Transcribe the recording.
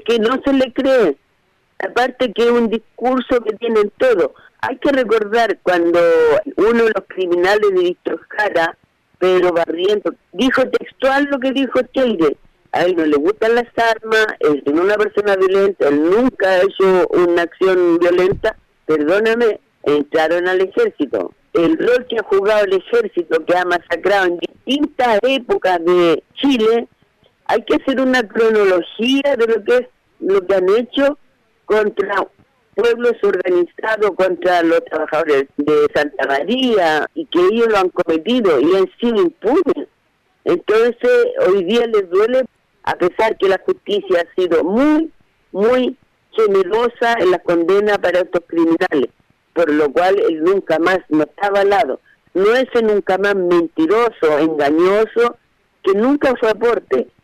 que no se le cree. Aparte que es un discurso que tienen todo. Hay que recordar cuando uno de los criminales de Víctor Jara, Pedro Barrientos, dijo textual lo que dijo Cheire. A él no le gustan las armas, él es una persona violenta, él nunca ha hecho una acción violenta. Perdóname, entraron al ejército. El rol que ha jugado el ejército, que ha masacrado en distintas épocas de Chile, hay que hacer una cronología de lo que han hecho contra pueblos organizados, contra los trabajadores de Santa María, y que ellos lo han cometido y han sido impunes. Entonces, hoy día les duele, a pesar que la justicia ha sido muy, muy generosa en la condena para estos criminales, por lo cual el nunca más no está avalado. No es el nunca más mentiroso, engañoso, que nunca fue aporte.